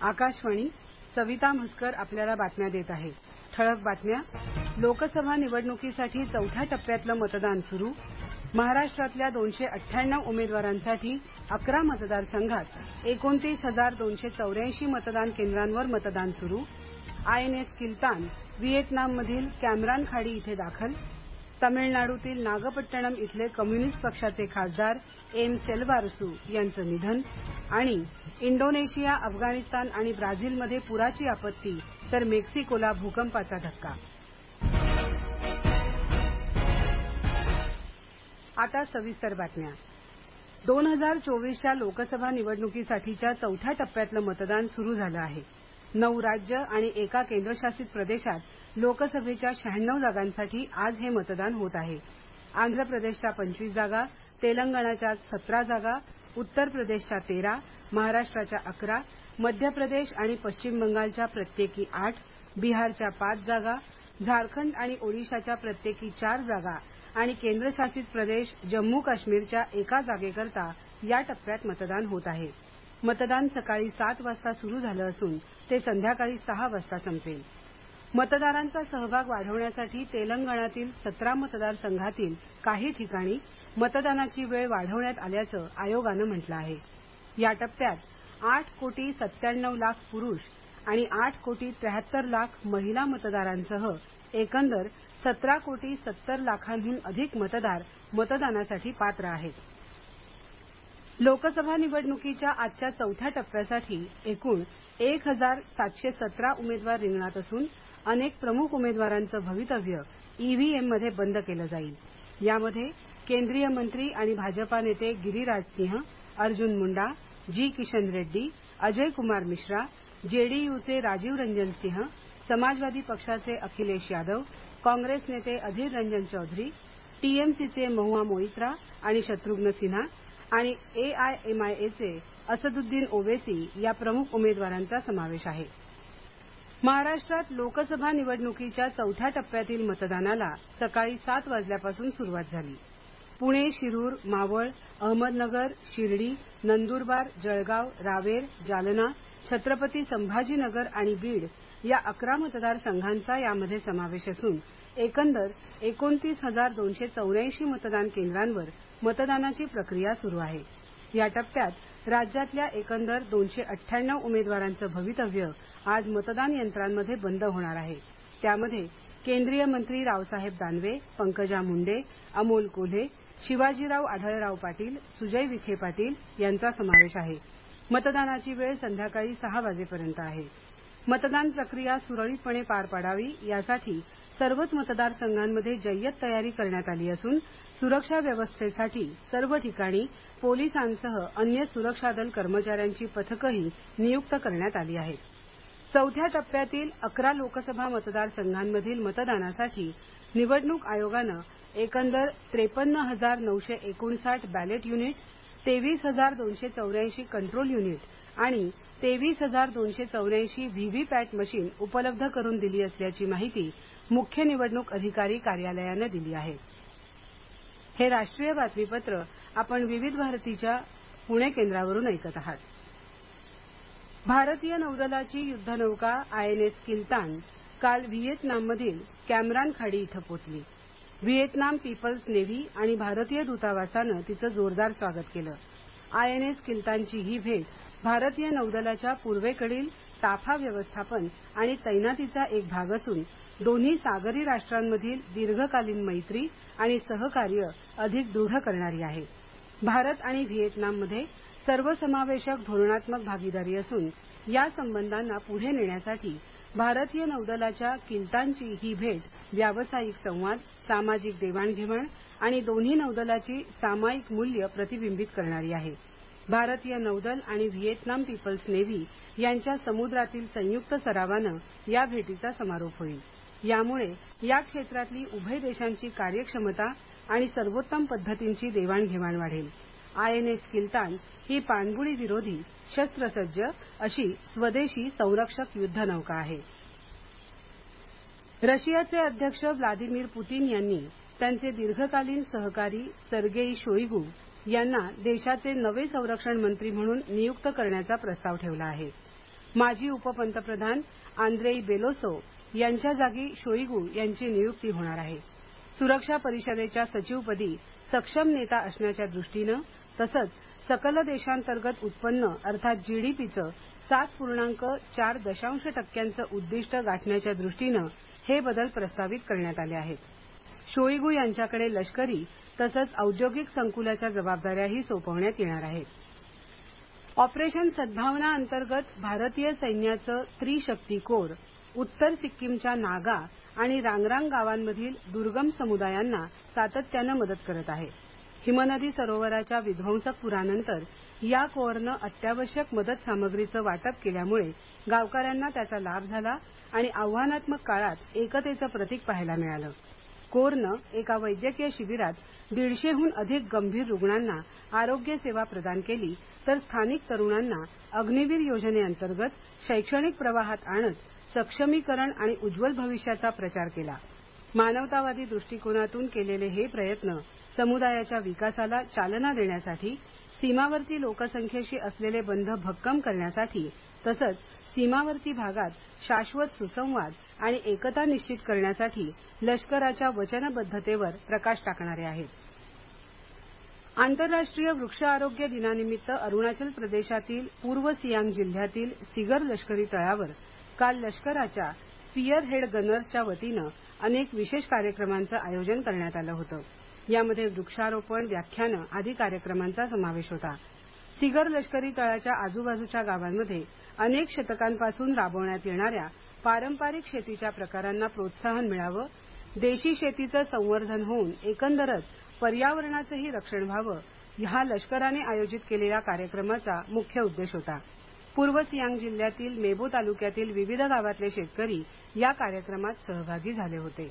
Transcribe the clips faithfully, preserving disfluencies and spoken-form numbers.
आकाशवाणी, सविता म्हसकर आपल्याला बातम्या देत आहे. ठळक बातम्या. लोकसभा निवडणुकीसाठी चौथ्या टप्प्यातलं मतदान सुरू. महाराष्ट्रातल्या दोनशे अठ्ठ्याण्णव उमेदवारांसाठी अकरा मतदारसंघात एकोणतीस हजार दोनशे चौऱ्याऐंशी मतदान केंद्रांवर मतदान सुरू. आय एन एस किल्तान व्हिएतनाममधील कॅमरान खाडी इथे दाखल. तमिळनाडूतील नागपट्टणम इथले कम्युनिस्ट पक्षाचे खासदार एम सेल्वारसू यांचं निधन. आणि इंडोनेशिया, अफगाणिस्तान आणि ब्राझीलमध्ये पुराची आपत्ती तर मेक्सिकोला भूकंपाचा धक्का. आता सविस्तर बातम्या. दोन हजार चोवीसच्या लोकसभा निवडणुकीसाठीच्या चौथ्या टप्प्यातलं मतदान सुरू झालं आहे. नऊ राज्य आणि एका केंद्रशासित प्रदेशात लोकसभेच्या शहाण्णव जागांसाठी आज हे मतदान होत आहे. आंध्र प्रदेशच्या पंचवीस जागा, तेलंगणाच्या सतरा जागा, उत्तर प्रदेशच्या तेरा, महाराष्ट्राच्या अकरा, मध्य प्रदेश आणि पश्चिम बंगालच्या प्रत्येकी आठ, बिहारच्या पाच जागा, झारखंड आणि ओडिशाच्या प्रत्येकी चार जागा आणि केंद्रशासित प्रदेश जम्मू काश्मीरच्या एका जागेकरता या टप्प्यात मतदान होत आहे. मतदान सकाळी सात वाजता सुरू झालं असून ते संध्याकाळी सहा वाजता संपेल. मतदारांचा सहभाग वाढवण्यासाठी तेलंगणातील सतरा मतदारसंघातील काही ठिकाणी मतदानाची वेळ वाढवण्यात आल्याचं आयोगानं म्हटलं आहे. या टप्प्यात आठ कोटी सत्त्याण्णव लाख पुरुष आणि आठ कोटी त्र्याहत्तर लाख महिला मतदारांसह एकंदर सतरा कोटी सत्तर लाखांहून अधिक मतदार मतदानासाठी पात्र आहेत. लोकसभा निवडणुकीच्या आजच्या चौथ्या टप्प्यासाठी एकूण एक हजार सातशे सतरा उमेदवार रिंगणात असून अनेक प्रमुख उमेदवारांचं भवितव्य ईव्हीएममध्ये बंद केलं जाईल. यामध्ये केंद्रीय मंत्री आणि भाजपा नेते गिरिराज सिंह, अर्जुन मुंडा, जी किशन रेड्डी, अजय कुमार मिश्रा, जेडीयूचे राजीव रंजन सिंह, समाजवादी पक्षाचे अखिलेश यादव, काँग्रेस नेते अधीर रंजन चौधरी, टीएमसीचे महुआ मोइत्रा आणि शत्रुघ्न सिन्हा आणि एआयएमआयएमचे असदुद्दीन ओवेसी या प्रमुख उमेदवारांचा समावेश आहे. महाराष्ट्रात लोकसभा निवडणुकीच्या चौथ्या टप्प्यातील मतदानाला सकाळी सात वाजल्यापासून सुरुवात झाली. पुणे, शिरूर, मावळ, अहमदनगर, शिर्डी, नंदुरबार, जळगाव, रावेर, जालना, छत्रपती संभाजीनगर आणि बीड या अकरा मतदारसंघांचा यामध्ये समावेश असून एकंदर एकोणतीस हजार दोनशे चौऱ्याऐंशी मतदान केंद्रांवर मतदानाची प्रक्रिया सुरू आहे. या टप्प्यात राज्यातल्या एकंदर दोनशे अठ्ठ्याण्णव उमेदवारांचं भवितव्य आज मतदान यंत्रांमध्ये बंद होणार आहे. त्यामध्ये केंद्रीय मंत्री रावसाहेब दानवे, पंकजा मुंडे, अमोल कोल्हे, शिवाजीराव आढळराव पाटील, सुजय विखे पाटील यांचा समावेश आहे. मतदानाची वेळ संध्याकाळी सहा वाजेपर्यंत आहे. मतदान प्रक्रिया सुरळीतपणे पार पाडावी यासाठी सर्वच मतदारसंघांमध्ये जय्यत तयारी करण्यात आली असून सुरक्षा व्यवस्थेसाठी सर्व ठिकाणी पोलिसांसह अन्य सुरक्षा दल कर्मचाऱ्यांची पथकंही नियुक्त करण्यात आली आहेत. चौथ्या टप्प्यातील अकरा लोकसभा मतदारसंघांमधील मतदानासाठी निवडणूक आयोगानं एकंदर त्रेपन्न हजार नऊशे एकोणसाठ बॅलेट युनिट, तेवीस हजार दोनशे चौऱ्याऐंशी कंट्रोल युनिट आणि तेवीस हजार दोनशे चौऱ्याऐंशी व्हीव्हीपॅट मशीन उपलब्ध करून दिली असल्याची माहिती मुख्य निवडणूक अधिकारी कार्यालयानं दिली आहे. हे राष्ट्रीय बातमीपत्र आपण विविध भारतीच्या पुणे केंद्रावरून ऐकत आहात. भारतीय नौदलाची युद्धनौका आय एन एस किल्तान काल व्हिएतनाममधील कॅमरान खाडी इथं पोचली. व्हिएतनाम पीपल्स नेव्ही आणि भारतीय दूतावासानं तिचं जोरदार स्वागत केलं. आय एन एस किल्तानची ही भेट भारतीय नौदलाच्या पूर्वेकडील ताफा व्यवस्थापन आणि तैनातीचा एक भाग असून दोन्ही सागरी राष्ट्रांमधील दीर्घकालीन मैत्री आणि सहकार्य अधिक दृढ करणारी आहे. भारत आणि व्हिएतनाममध्ये सर्वसमावेशक धोरणात्मक भागीदारी असून या संबंधांना पुढे नेण्यासाठी भारतीय नौदलाच्या किल्तानची ही भेट व्यावसायिक संवाद, सामाजिक देवाणघेवाण आणि दोन्ही नौदलाची सामायिक मूल्य प्रतिबिंबित करणारी आहे. भारतीय नौदल आणि व्हिएतनाम पीपल्स नेव्ही यांच्या समुद्रातील संयुक्त सरावानं या भेटीचा समारोप होईल. यामुळे या क्षेत्रातली उभय देशांची कार्यक्षमता आणि सर्वोत्तम पद्धतींची देवाणघेवाण वाढेल. आय एन एस किल्तान ही पाणबुडी विरोधी शस्त्रसज्ज अशी स्वदेशी संरक्षक युद्धनौका आहे. रशियाचे अध्यक्ष व्लादिमीर पुतीन यांनी त्यांचे दीर्घकालीन सहकारी सर्गेई शोइगू यांना देशाचे नवे संरक्षण मंत्री म्हणून नियुक्त करण्याचा प्रस्ताव ठेवला आहे. माजी उपपंतप्रधान आंद्रेई बेलोसो यांच्या जागी शोइगु यांची नियुक्ती होणार आहे. सुरक्षा परिषदेच्या सचिवपदी सक्षम नेता असण्याच्या दृष्टीनं तसंच सकल देशांतर्गत उत्पन्न अर्थात जीडीपीचं सात पूर्णांक चार दशांश टक्क्यांचं उद्दिष्ट गाठण्याच्या दृष्टीनं हे बदल प्रस्तावित करण्यात आले आहेत. शोइगु यांच्याकडे लष्करी तसंच औद्योगिक संकुलाच्या जबाबदाऱ्याही सोपवण्यात येणार आहेत. ऑपरेशन सद्भावना अंतर्गत भारतीय सैन्याचं त्रिशक्ती कोर उत्तर सिक्कीमच्या नागा आणि रांगरांग गावांमधील दुर्गम समुदायांना सातत्यानं मदत करत आहे. हिमनदी सरोवराच्या विध्वंसक पुरानंतर या कोअरनं अत्यावश्यक मदत सामग्रीचं वाटप केल्यामुळे गावकऱ्यांना त्याचा लाभ झाला आणि आव्हानात्मक काळात एकतेचं प्रतीक पाहायला मिळालं. कोअरनं एका वैद्यकीय शिबिरात दीडशेहून अधिक गंभीर रुग्णांना आरोग्य सेवा प्रदान केली तर स्थानिक तरुणांना अग्निवीर योजनेअंतर्गत शैक्षणिक प्रवाहात आणत सक्षमीकरण आणि उज्ज्वल भविष्याचा प्रचार केला. मानवतावादी दृष्टिकोनातून केलेले हे प्रयत्न समुदायाच्या विकासाला चालना देण्यासाठी सीमावर्ती लोकसंख्येशी असलेले बंध भक्कम करण्यासाठी तसंच सीमावर्ती भागात शाश्वत सुसंवाद आणि एकता निश्चित करण्यासाठी लष्कराच्या वचनबद्धतेवर प्रकाश टाकणारे आहेत. आंतरराष्ट्रीय वृक्ष आरोग्य दिनानिमित्त अरुणाचल प्रदेशातील पूर्व सियांग जिल्ह्यातील सिगर लष्करी तळावर काल लष्कराच्या स्पियर हेड गनर्सच्या वतीनं अनेक विशेष कार्यक्रमांचं आयोजन करण्यात आलं होतं. यामध्ये वृक्षारोपण व्याख्यानं आदी कार्यक्रमांचा समावेश होता. सिगर लष्करी तळाच्या आजूबाजूच्या गावांमध्ये अनेक शतकांपासून राबवण्यात येणाऱ्या पारंपरिक शेतीच्या प्रकारांना प्रोत्साहन मिळावं, देशी शेतीचं संवर्धन होऊन एकंदरच पर्यावरणाचंही रक्षण व्हावं हा लष्कराने आयोजित केलेल्या कार्यक्रमाचा मुख्य उद्देश होता. पूर्व सियांग जिल्ह्यातील मेबो तालुक्यातील विविध गावातले शेतकरी या कार्यक्रमात सहभागी झाले होते.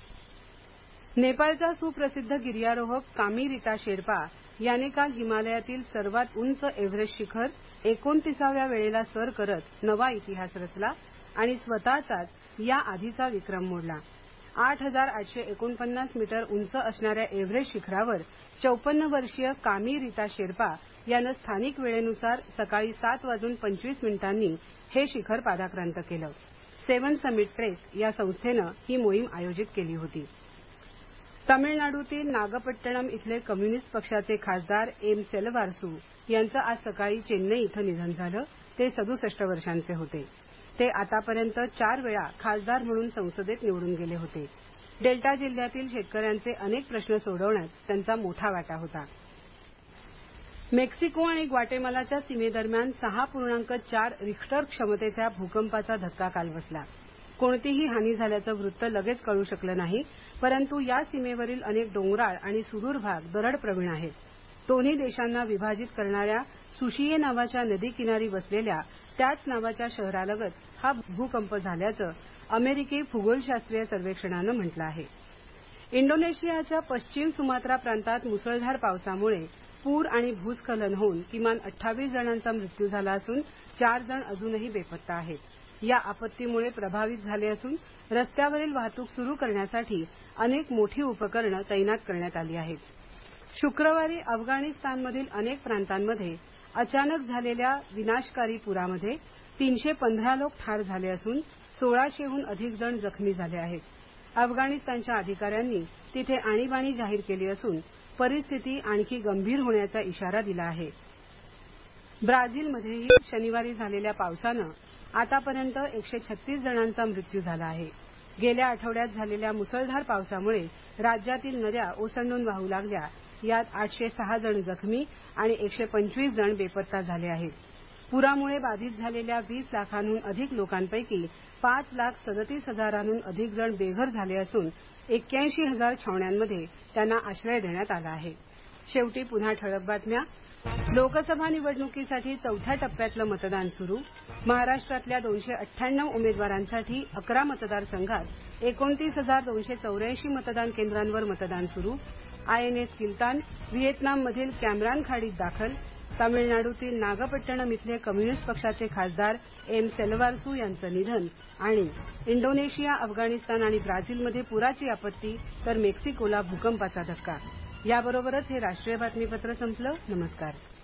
नेपाळचा सुप्रसिद्ध गिर्यारोहक कामी रीता शेर्पा याने काल हिमालयातील सर्वात उंच एव्हरेस्ट शिखर एकोणतीसाव्या वेळेला सर करत नवा इतिहास रचला आणि स्वतःचाच या आधीचा विक्रम मोडला. आठ हजार आठशे एकोणपन्नास मीटर उंच असणाऱ्या एव्हरेस्ट शिखरावर चौपन्न वर्षीय कामी रीता शेर्पा यानं स्थानिक वेळेनुसार सकाळी सात वाजून पंचवीस मिनिटांनी हे शिखर पादाक्रांत केलं. सेव्हन समिट ट्रेक या संस्थेनं ही मोहीम आयोजित केली होती. तामिळनाडूतील नागपट्टणम इथले कम्युनिस्ट पक्षाचे खासदार एम सेल्वारसू यांचं आज सकाळी चेन्नई इथं निधन झालं. ते सदुसष्ट वर्षांचे होते. ते आतापर्यंत चार वेळा खासदार म्हणून संसदेत निवडून गेले होते. डेल्टा जिल्ह्यातील शेतकऱ्यांचे अनेक प्रश्न सोडवण्यात त्यांचा मोठा वाटा होता. मेक्सिको आणि ग्वाटेमालाच्या सीमेदरम्यान सहा पूर्णांक चार रिख्टर क्षमतेच्या भूकंपाचा धक्का काल बसला. कोणतीही हानी झाल्याचं वृत्त लगेच कळू शकलं नाही, परंतु या सीमेवरील अनेक डोंगराळ आणि सुदूर भाग दरड प्रवण आहेत. दोन्ही देशांना विभाजित करणाऱ्या सुशिये नावाच्या नदीकिनारी वसलेल्या त्याच नावाच्या शहरालगत हा भूकंप झाल्याचं अमेरिकी भूगोलशास्त्रीय सर्वेक्षणानं म्हटलं आहे. इंडोनेशियाच्या पश्चिम सुमात्रा प्रांतात मुसळधार पावसामुळे पूर आणि भूस्खलन होऊन किमान अठ्ठावीस जणांचा मृत्यू झाला असून चार जण अजूनही बेपत्ता आहेत. या आपत्तीमुळे प्रभावित झाले असून रस्त्यावरील वाहतूक सुरू करण्यासाठी अनेक मोठी उपकरणं तैनात करण्यात आली आहेत. शुक्रवारी अफगाणिस्तानमधील अनेक प्रांतांमध्ये अचानक झालेल्या विनाशकारी पुरामध्ये तीनशे पंधरा लोक ठार झाले असून सोळाशेहून अधिक जण जखमी झाले आहेत. अफगाणिस्तानच्या अधिकाऱ्यांनी तिथे आणीबाणी जाहीर केली असून परिस्थिती आणखी गंभीर होण्याचा इशारा दिला आहे. ब्राझीलमध्येही शनिवारी झालेल्या पावसानं आतापर्यंत एकशे छत्तीस जणांचा मृत्यू झाला आहे. गेल्या आठवड्यात झालेल्या मुसळधार पावसामुळे राज्यातील नद्या ओसंडून वाहू लागल्या. यात आठशे सहा जण जखमी आणि एकशे पंचवीस जण बेपत्ता झाले आहेत. पुरामुळे बाधित झालेल्या वीस लाखांहून अधिक लोकांपैकी पाच लाख सदतीस हजारांहून अधिक जण बेघर झाले असून एक्क्याऐंशी हजार छावण्यांमध्ये त्यांना आश्रय देण्यात आला आहे. शेवटी पुन्हा ठळक बातम्या. लोकसभा निवडणुकीसाठी चौथ्या टप्प्यातलं मतदान सुरू. महाराष्ट्रातल्या दोनशे अठ्ठ्याण्णव उमेदवारांसाठी अकरा मतदारसंघात एकोणतीस हजार दोनशे चौऱ्याऐंशी मतदान केंद्रांवर मतदान सुरू. आय एन एस किल्तान व्हिएतनाममधील कॅमरान खाडीत दाखल. तामिळनाडूतील नागपट्टणम इथले कम्युनिस्ट पक्षाचे खासदार एम सेल्वारसू यांचं निधन आणि इंडोनेशिया, अफगाणिस्तान आणि ब्राझीलमध्ये पुराची आपत्ती तर मेक्सिकोला भूकंपाचा धक्का. याबरोबरच हे राष्ट्रीय बातमीपत्र संपलं. नमस्कार.